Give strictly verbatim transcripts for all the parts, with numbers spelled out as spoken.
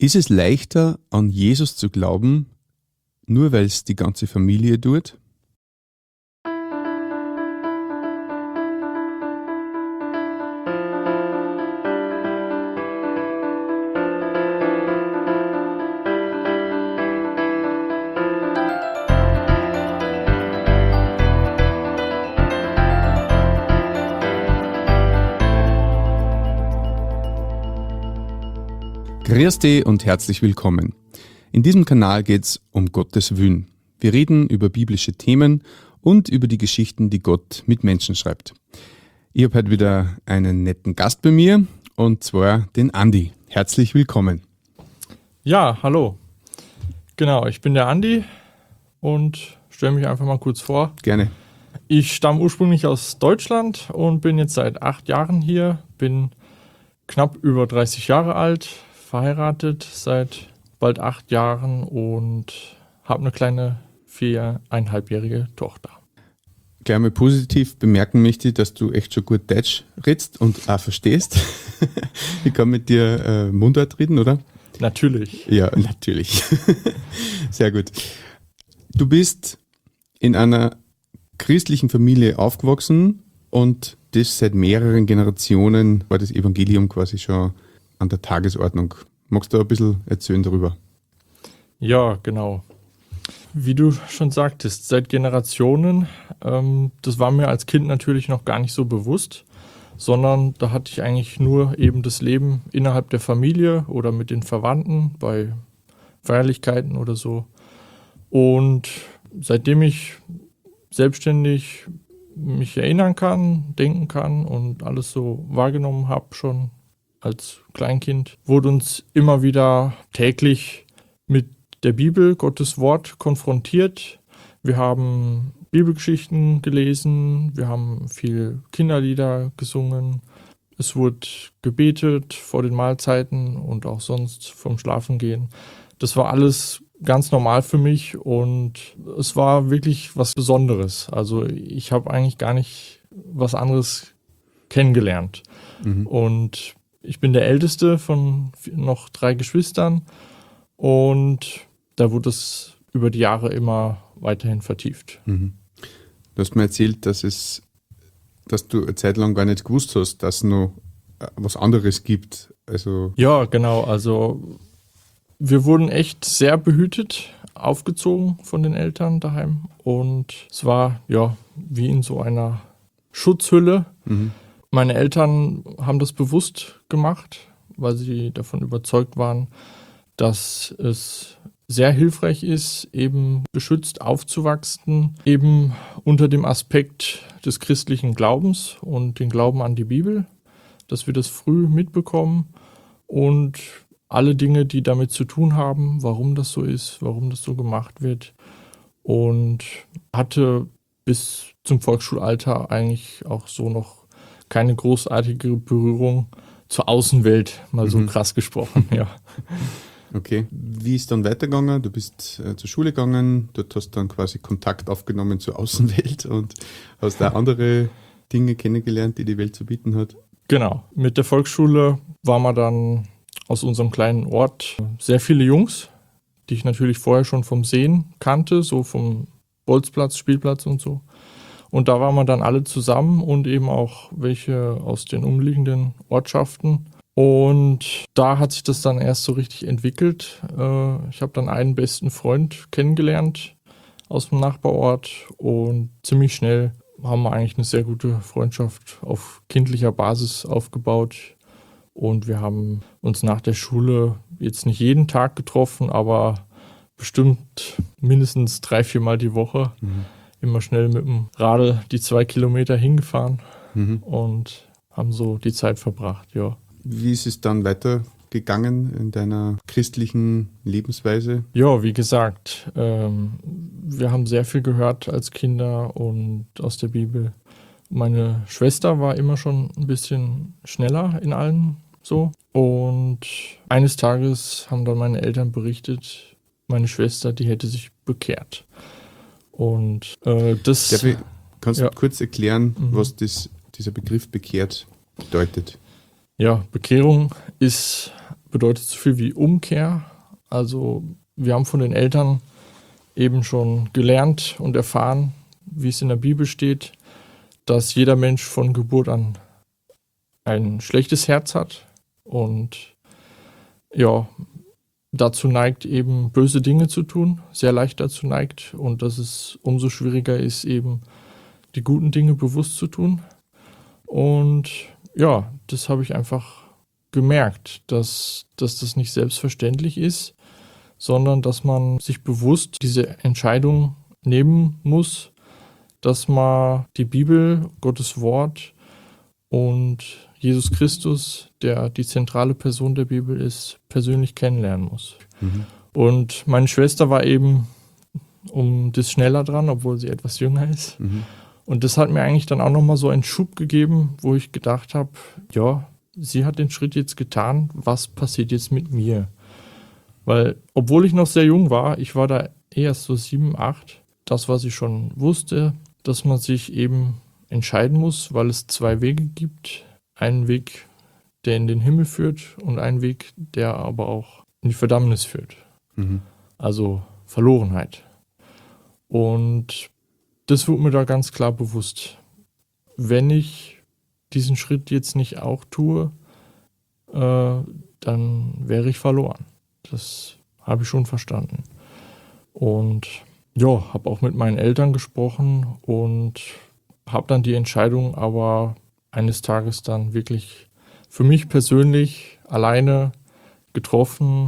Ist es leichter, an Jesus zu glauben, nur weil es die ganze Familie tut? Grüß dich und herzlich willkommen. In diesem Kanal geht es um Gottes Willen. Wir reden über biblische Themen und über die Geschichten, die Gott mit Menschen schreibt. Ich habe heute wieder einen netten Gast bei mir, und zwar den Andi. Herzlich willkommen. Ja, hallo. Genau, ich bin der Andi und stelle mich einfach mal kurz vor. Gerne. Ich stamme ursprünglich aus Deutschland und bin jetzt seit acht Jahren hier, bin knapp über dreißig Jahre alt, verheiratet seit bald acht Jahren und habe eine kleine viereinhalbjährige Tochter. Gleich mal positiv bemerken möchte ich, dass du echt schon gut Deutsch redest und auch verstehst. Ich kann mit dir äh, Mundart reden, oder? Natürlich. Ja, natürlich. Sehr gut. Du bist in einer christlichen Familie aufgewachsen und das seit mehreren Generationen war das Evangelium quasi schon an der Tagesordnung. Magst du ein bisschen erzählen darüber? Ja, genau. Wie du schon sagtest, seit Generationen, ähm, das war mir als Kind natürlich noch gar nicht so bewusst, sondern da hatte ich eigentlich nur eben das Leben innerhalb der Familie oder mit den Verwandten bei Feierlichkeiten oder so. Und seitdem ich selbstständig mich erinnern kann, denken kann und alles so wahrgenommen habe, schon als Kleinkind, wurde uns immer wieder täglich mit der Bibel, Gottes Wort, konfrontiert. Wir haben Bibelgeschichten gelesen, wir haben viel Kinderlieder gesungen. Es wurde gebetet vor den Mahlzeiten und auch sonst vom Schlafengehen. Das war alles ganz normal für mich und es war wirklich was Besonderes. Also ich habe eigentlich gar nicht was anderes kennengelernt. Mhm. Und ich bin der Älteste von noch drei Geschwistern und da wurde es über die Jahre immer weiterhin vertieft. Mhm. Du hast mir erzählt, dass es, dass du eine Zeit lang gar nicht gewusst hast, dass es noch was anderes gibt. Also ja, genau. Also wir wurden echt sehr behütet, aufgezogen von den Eltern daheim und es war ja wie in so einer Schutzhülle. Mhm. Meine Eltern haben das bewusst gemacht, weil sie davon überzeugt waren, dass es sehr hilfreich ist, eben beschützt aufzuwachsen, eben unter dem Aspekt des christlichen Glaubens und den Glauben an die Bibel, dass wir das früh mitbekommen und alle Dinge, die damit zu tun haben, warum das so ist, warum das so gemacht wird, und hatte bis zum Volksschulalter eigentlich auch so noch keine großartige Berührung zur Außenwelt, mal so mhm. krass gesprochen, ja. Okay. Wie ist dann weitergegangen? Du bist äh, zur Schule gegangen, dort hast du dann quasi Kontakt aufgenommen zur Außenwelt und hast da andere Dinge kennengelernt, die die Welt zu bieten hat. Genau. Mit der Volksschule waren wir dann aus unserem kleinen Ort sehr viele Jungs, die ich natürlich vorher schon vom Sehen kannte, so vom Bolzplatz, Spielplatz und so. Und da waren wir dann alle zusammen und eben auch welche aus den umliegenden Ortschaften. Und da hat sich das dann erst so richtig entwickelt. Ich habe dann einen besten Freund kennengelernt aus dem Nachbarort und ziemlich schnell haben wir eigentlich eine sehr gute Freundschaft auf kindlicher Basis aufgebaut. Und wir haben uns nach der Schule jetzt nicht jeden Tag getroffen, aber bestimmt mindestens drei, vier Mal die Woche. Mhm. Immer schnell mit dem Radl die zwei Kilometer hingefahren mhm. und haben so die Zeit verbracht, ja. Wie ist es dann weitergegangen in deiner christlichen Lebensweise? Ja, wie gesagt, ähm, wir haben sehr viel gehört als Kinder und aus der Bibel. Meine Schwester war immer schon ein bisschen schneller in allem so. Und eines Tages haben dann meine Eltern berichtet, meine Schwester, die hätte sich bekehrt. Und äh, das... Darf ich, kannst ja. du kurz erklären, mhm. was das, dieser Begriff bekehrt bedeutet? Ja, Bekehrung ist bedeutet so viel wie Umkehr. Also wir haben von den Eltern eben schon gelernt und erfahren, wie es in der Bibel steht, dass jeder Mensch von Geburt an ein schlechtes Herz hat und ja, dazu neigt, eben böse Dinge zu tun, sehr leicht dazu neigt und dass es umso schwieriger ist, eben die guten Dinge bewusst zu tun. Und ja, das habe ich einfach gemerkt, dass, dass das nicht selbstverständlich ist, sondern dass man sich bewusst diese Entscheidung nehmen muss, dass man die Bibel, Gottes Wort und Jesus Christus, der die zentrale Person der Bibel ist, persönlich kennenlernen muss. Mhm. Und meine Schwester war eben um das schneller dran, obwohl sie etwas jünger ist. Mhm. Und das hat mir eigentlich dann auch nochmal so einen Schub gegeben, wo ich gedacht habe, ja, sie hat den Schritt jetzt getan, was passiert jetzt mit mir? Weil, obwohl ich noch sehr jung war, ich war da erst so sieben, acht, das, was ich schon wusste, dass man sich eben entscheiden muss, weil es zwei Wege gibt. Einen Weg, der in den Himmel führt und einen Weg, der aber auch in die Verdammnis führt. Mhm. Also Verlorenheit. Und das wurde mir da ganz klar bewusst. Wenn ich diesen Schritt jetzt nicht auch tue, äh, dann wäre ich verloren. Das habe ich schon verstanden. Und ja, habe auch mit meinen Eltern gesprochen und habe dann die Entscheidung aber eines Tages dann wirklich für mich persönlich alleine getroffen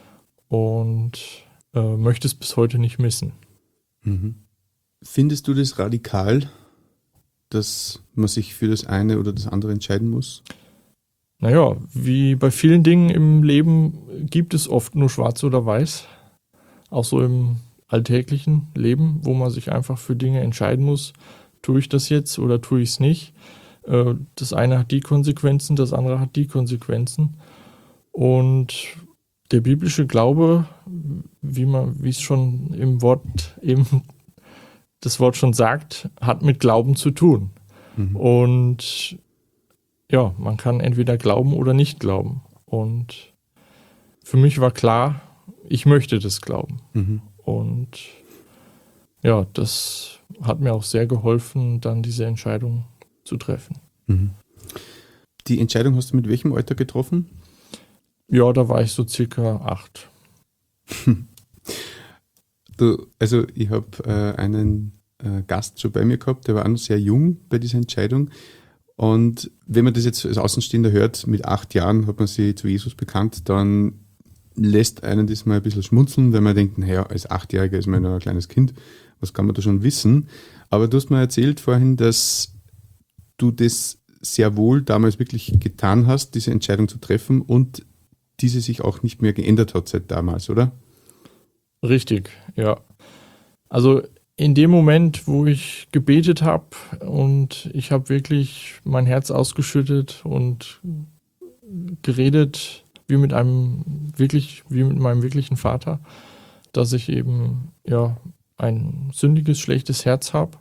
und äh, möchte es bis heute nicht missen. Mhm. Findest du das radikal, dass man sich für das eine oder das andere entscheiden muss? Naja, wie bei vielen Dingen im Leben gibt es oft nur schwarz oder weiß. Auch so im alltäglichen Leben, wo man sich einfach für Dinge entscheiden muss. Tue ich das jetzt oder tue ich es nicht? Das eine hat die Konsequenzen, das andere hat die Konsequenzen. Und der biblische Glaube, wie man, wie es schon im Wort eben das Wort schon sagt, hat mit Glauben zu tun. Mhm. Und ja, man kann entweder glauben oder nicht glauben. Und für mich war klar, ich möchte das glauben. Mhm. Und ja, das hat mir auch sehr geholfen, dann diese Entscheidung zu treffen. Mhm. Die Entscheidung hast du mit welchem Alter getroffen? Ja, da war ich so circa acht. Du, also ich habe äh, einen äh, Gast schon bei mir gehabt, der war auch noch sehr jung bei dieser Entscheidung. Und wenn man das jetzt als Außenstehender hört, mit acht Jahren hat man sich zu Jesus bekannt, dann lässt einen das mal ein bisschen schmunzeln, weil man denkt, naja, als Achtjähriger ist man noch ein kleines Kind, was kann man da schon wissen? Aber du hast mir erzählt vorhin, dass du das sehr wohl damals wirklich getan hast, diese Entscheidung zu treffen und diese sich auch nicht mehr geändert hat seit damals, oder? Richtig, ja. Also in dem Moment, wo ich gebetet habe und ich habe wirklich mein Herz ausgeschüttet und geredet, wie mit einem wirklich, wie mit meinem wirklichen Vater, dass ich eben ja ein sündiges, schlechtes Herz habe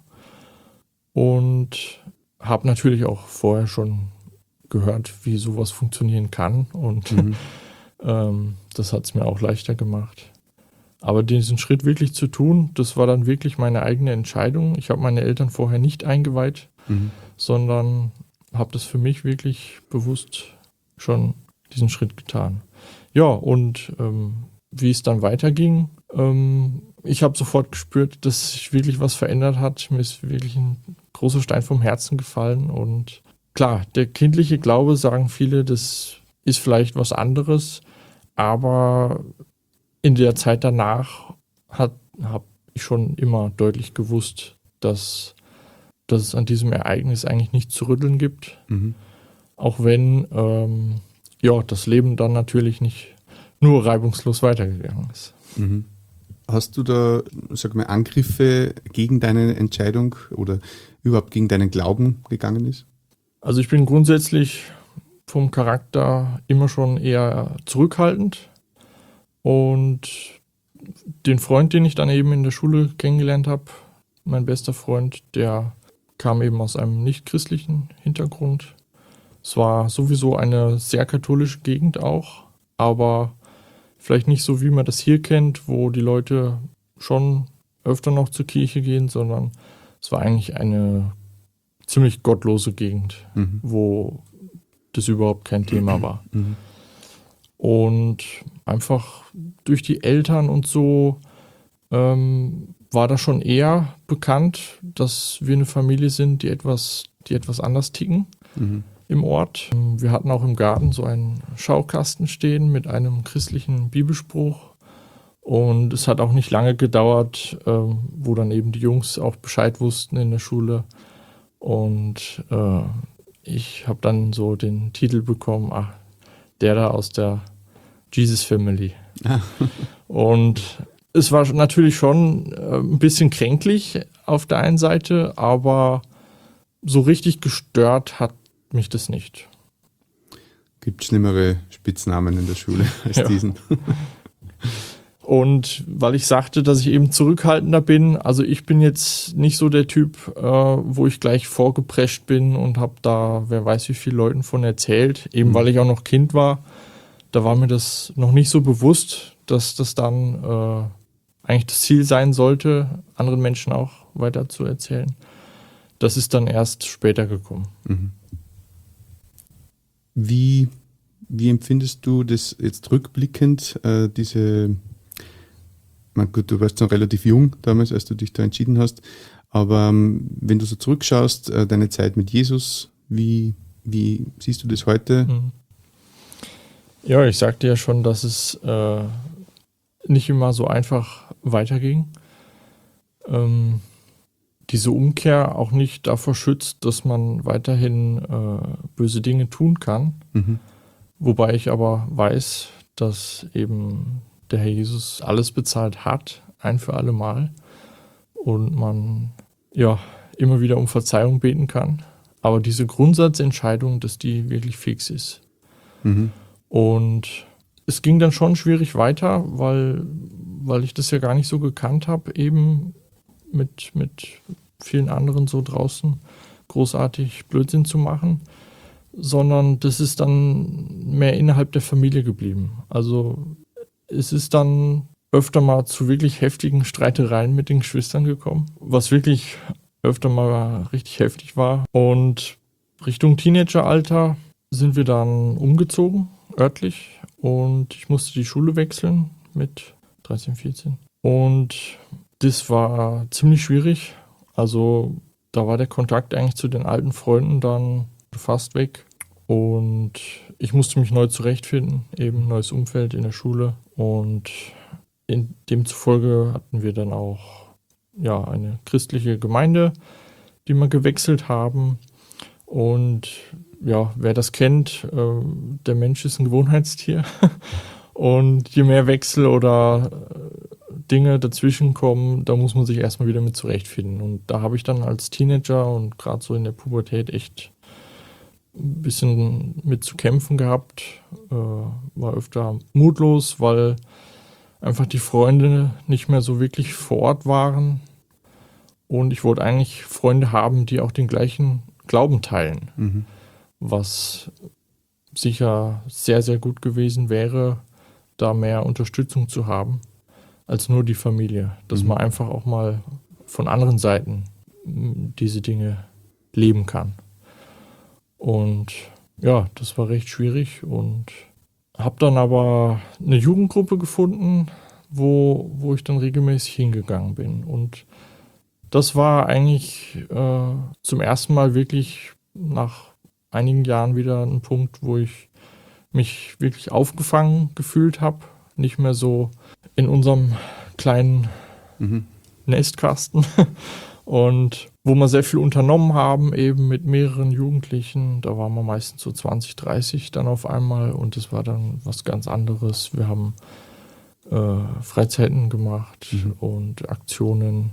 und habe natürlich auch vorher schon gehört, wie sowas funktionieren kann und mhm. ähm, das hat es mir auch leichter gemacht. Aber diesen Schritt wirklich zu tun, das war dann wirklich meine eigene Entscheidung. Ich habe meine Eltern vorher nicht eingeweiht, mhm. sondern habe das für mich wirklich bewusst schon diesen Schritt getan. Ja, und ähm, wie es dann weiterging, ähm, ich habe sofort gespürt, dass sich wirklich was verändert hat. Mir ist wirklich ein großer Stein vom Herzen gefallen. Und klar, der kindliche Glaube, sagen viele, das ist vielleicht was anderes, aber in der Zeit danach habe ich schon immer deutlich gewusst, dass, dass es an diesem Ereignis eigentlich nichts zu rütteln gibt. Mhm. Auch wenn ähm, ja, das Leben dann natürlich nicht nur reibungslos weitergegangen ist. Mhm. Hast du da, sag mal, Angriffe gegen deine Entscheidung oder überhaupt gegen deinen Glauben gegangen ist? Also ich bin grundsätzlich vom Charakter immer schon eher zurückhaltend. Und den Freund, den ich dann eben in der Schule kennengelernt habe, mein bester Freund, der kam eben aus einem nicht-christlichen Hintergrund. Es war sowieso eine sehr katholische Gegend auch. aber vielleicht nicht so, wie man das hier kennt, wo die Leute schon öfter noch zur Kirche gehen, sondern es war eigentlich eine ziemlich gottlose Gegend, Mhm. wo das überhaupt kein Thema war. Mhm. Und einfach durch die Eltern und so ähm, war da schon eher bekannt, dass wir eine Familie sind, die etwas, die etwas anders ticken Mhm. im Ort. Wir hatten auch im Garten so einen Schaukasten stehen mit einem christlichen Bibelspruch. Und es hat auch nicht lange gedauert, ähm, wo dann eben die Jungs auch Bescheid wussten in der Schule. Und äh, ich habe dann so den Titel bekommen, ach, der da aus der Jesus Family. Ah. Und es war natürlich schon äh, ein bisschen kränklich auf der einen Seite, aber so richtig gestört hat mich das nicht. Gibt schlimmere Spitznamen in der Schule als Ja. diesen. Und weil ich sagte, dass ich eben zurückhaltender bin, also ich bin jetzt nicht so der Typ, äh, wo ich gleich vorgeprescht bin und habe da, wer weiß wie viele Leuten von erzählt, eben Mhm. weil ich auch noch Kind war, da war mir das noch nicht so bewusst, dass das dann äh, eigentlich das Ziel sein sollte, anderen Menschen auch weiter zu erzählen. Das ist dann erst später gekommen. Mhm. Wie, wie empfindest du das jetzt rückblickend, äh, diese, na gut, du warst noch relativ jung damals, als du dich da entschieden hast, aber ähm, wenn du so zurückschaust, äh, deine Zeit mit Jesus, wie, wie siehst du das heute? Mhm. Ja, ich sagte ja schon, dass es äh, nicht immer so einfach weiterging. Ähm, diese Umkehr auch nicht davor schützt, dass man weiterhin äh, böse Dinge tun kann. Mhm. Wobei ich aber weiß, dass eben der Herr Jesus alles bezahlt hat, ein für alle Mal. Und man ja immer wieder um Verzeihung beten kann. Aber diese Grundsatzentscheidung, dass die wirklich fix ist. Mhm. Und es ging dann schon schwierig weiter, weil, weil ich das ja gar nicht so gekannt habe, eben mit, mit vielen anderen so draußen großartig Blödsinn zu machen, sondern das ist dann mehr innerhalb der Familie geblieben. Also es ist dann öfter mal zu wirklich heftigen Streitereien mit den Geschwistern gekommen, was wirklich öfter mal richtig heftig war. Und Richtung Teenageralter sind wir dann umgezogen, örtlich, und ich musste die Schule wechseln mit dreizehn, vierzehn. Und das war ziemlich schwierig. Also da war der Kontakt eigentlich zu den alten Freunden dann fast weg. Und ich musste mich neu zurechtfinden, eben neues Umfeld in der Schule. Und in demzufolge hatten wir dann auch ja, eine christliche Gemeinde, die wir gewechselt haben. Und ja, wer das kennt, äh, der Mensch ist ein Gewohnheitstier. Und je mehr Wechsel oder äh, Dinge dazwischen kommen, da muss man sich erstmal wieder mit zurechtfinden. Und da habe ich dann als Teenager und gerade so in der Pubertät echt ein bisschen mit zu kämpfen gehabt. Äh, war öfter mutlos, weil einfach die Freunde nicht mehr so wirklich vor Ort waren. Und ich wollte eigentlich Freunde haben, die auch den gleichen Glauben teilen. Mhm. Was sicher sehr, sehr gut gewesen wäre, da mehr Unterstützung zu haben, als nur die Familie. Dass Mhm. man einfach auch mal von anderen Seiten m, diese Dinge leben kann. Und ja, das war recht schwierig und habe dann aber eine Jugendgruppe gefunden, wo, wo ich dann regelmäßig hingegangen bin. Und das war eigentlich äh, zum ersten Mal wirklich nach einigen Jahren wieder ein Punkt, wo ich mich wirklich aufgefangen gefühlt habe. Nicht mehr so in unserem kleinen Mhm. Nestkasten. Und wo wir sehr viel unternommen haben, eben mit mehreren Jugendlichen. Da waren wir meistens so zwanzig, dreißig dann auf einmal. Und das war dann was ganz anderes. Wir haben äh, Freizeiten gemacht Mhm. und Aktionen.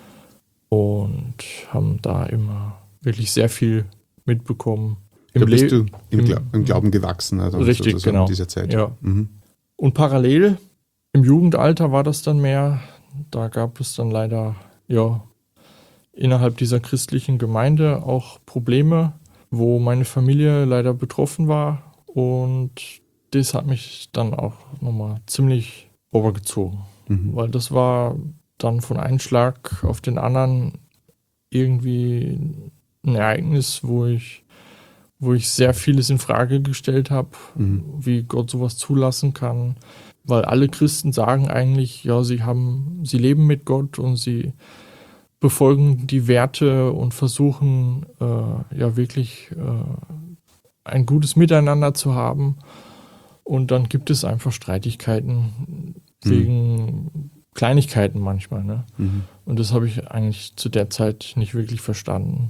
Und haben da immer wirklich sehr viel mitbekommen. Da bist Le- du im, im- Gla im Glauben gewachsen, also Richtig, sozusagen genau. in dieser Zeit. Ja. Mhm. Und parallel im Jugendalter war das dann mehr, da gab es dann leider ja innerhalb dieser christlichen Gemeinde auch Probleme, wo meine Familie leider betroffen war und das hat mich dann auch nochmal ziemlich overgezogen. Mhm. Weil das war dann von einem Schlag auf den anderen irgendwie ein Ereignis, wo ich, wo ich sehr vieles in Frage gestellt habe, mhm. wie Gott sowas zulassen kann. Weil alle Christen sagen eigentlich, ja, sie haben, sie leben mit Gott und sie befolgen die Werte und versuchen äh, ja wirklich äh, ein gutes Miteinander zu haben. Und dann gibt es einfach Streitigkeiten mhm. wegen Kleinigkeiten manchmal. Ne? Mhm. Und das habe ich eigentlich zu der Zeit nicht wirklich verstanden.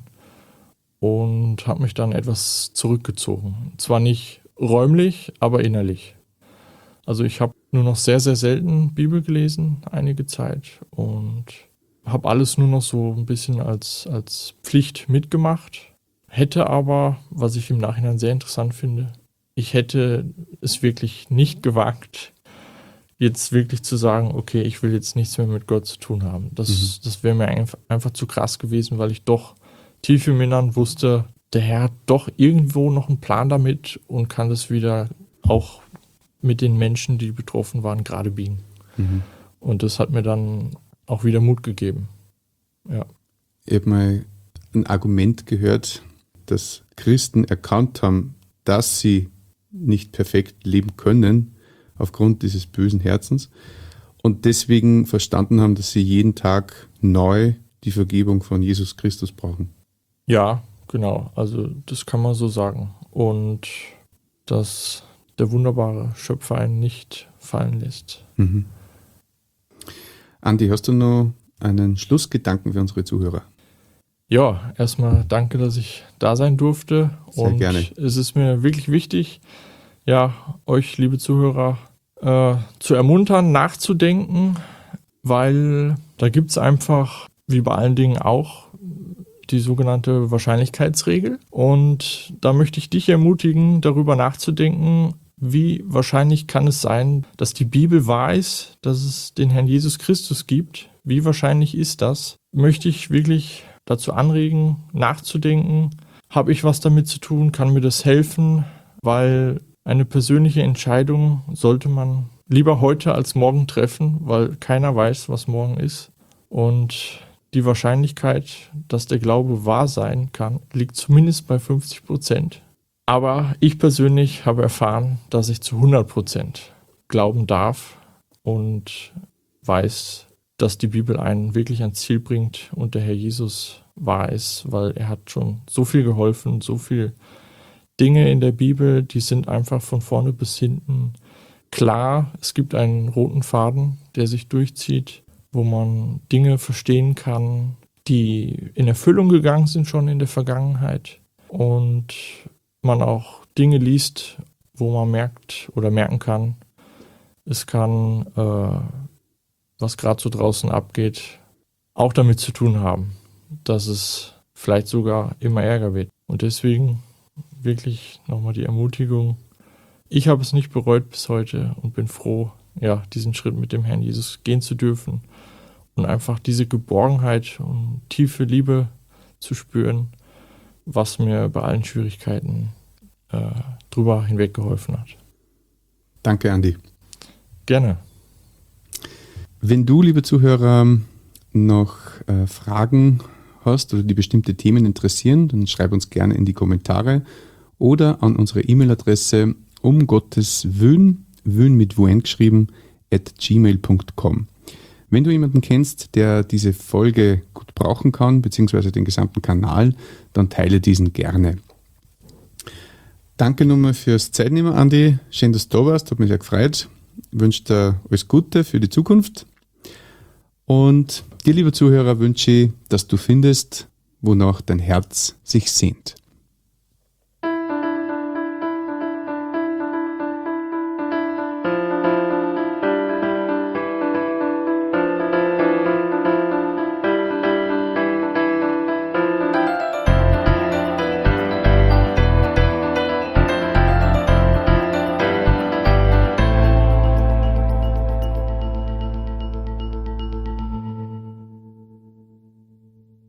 Und habe mich dann etwas zurückgezogen. Zwar nicht räumlich, aber innerlich. Also ich habe nur noch sehr, sehr selten Bibel gelesen, einige Zeit. Und habe alles nur noch so ein bisschen als, als Pflicht mitgemacht. Hätte aber, was ich im Nachhinein sehr interessant finde, ich hätte es wirklich nicht gewagt, jetzt wirklich zu sagen, okay, ich will jetzt nichts mehr mit Gott zu tun haben. Das, mhm. das wäre mir einfach, einfach zu krass gewesen, weil ich doch tief im Innern wusste, der Herr hat doch irgendwo noch einen Plan damit und kann das wieder auch mit den Menschen, die betroffen waren, gerade biegen. Mhm. Und das hat mir dann auch wieder Mut gegeben. Ja. Ich habe mal ein Argument gehört, dass Christen erkannt haben, dass sie nicht perfekt leben können aufgrund dieses bösen Herzens und deswegen verstanden haben, dass sie jeden Tag neu die Vergebung von Jesus Christus brauchen. Ja, genau. Also das kann man so sagen. Und dass der wunderbare Schöpfer einen nicht fallen lässt. Mhm. Andi, hast du noch einen Schlussgedanken für unsere Zuhörer? Ja, erstmal danke, dass ich da sein durfte. Sehr und gerne. Es ist mir wirklich wichtig, ja, euch, liebe Zuhörer, äh, zu ermuntern, nachzudenken, weil da gibt es einfach, wie bei allen Dingen auch, die sogenannte Wahrscheinlichkeitsregel. Und da möchte ich dich ermutigen, darüber nachzudenken, wie wahrscheinlich kann es sein, dass die Bibel weiß, dass es den Herrn Jesus Christus gibt. Wie wahrscheinlich ist das? Möchte ich wirklich dazu anregen, nachzudenken. Habe ich was damit zu tun? Kann mir das helfen? Weil eine persönliche Entscheidung sollte man lieber heute als morgen treffen, weil keiner weiß, was morgen ist. Und die Wahrscheinlichkeit, dass der Glaube wahr sein kann, liegt zumindest bei fünfzig Prozent. Aber ich persönlich habe erfahren, dass ich zu hundert Prozent glauben darf und weiß, dass die Bibel einen wirklich ans Ziel bringt und der Herr Jesus wahr ist, weil er hat schon so viel geholfen, so viele Dinge in der Bibel, die sind einfach von vorne bis hinten klar. Es gibt einen roten Faden, der sich durchzieht, wo man Dinge verstehen kann, die in Erfüllung gegangen sind schon in der Vergangenheit und man auch Dinge liest, wo man merkt oder merken kann, es kann, äh, was gerade so draußen abgeht, auch damit zu tun haben, dass es vielleicht sogar immer ärger wird. Und deswegen wirklich nochmal die Ermutigung. Ich habe es nicht bereut bis heute und bin froh, ja, diesen Schritt mit dem Herrn Jesus gehen zu dürfen und einfach diese Geborgenheit und tiefe Liebe zu spüren, was mir bei allen Schwierigkeiten äh, drüber hinweg geholfen hat. Danke, Andi. Gerne. Wenn du, liebe Zuhörer, noch äh, Fragen hast oder die bestimmte Themen interessieren, dann schreib uns gerne in die Kommentare oder an unsere E-Mail-Adresse um Gottes Willen, Willen mit Wuen geschrieben, at gmail punkt com. Wenn du jemanden kennst, der diese Folge gut brauchen kann, beziehungsweise den gesamten Kanal, dann teile diesen gerne. Danke nochmal fürs Zeitnehmen, Andi. Schön, dass du da warst, hat mich sehr gefreut. Ich wünsche dir alles Gute für die Zukunft. Und dir, lieber Zuhörer, wünsche ich, dass du findest, wonach dein Herz sich sehnt.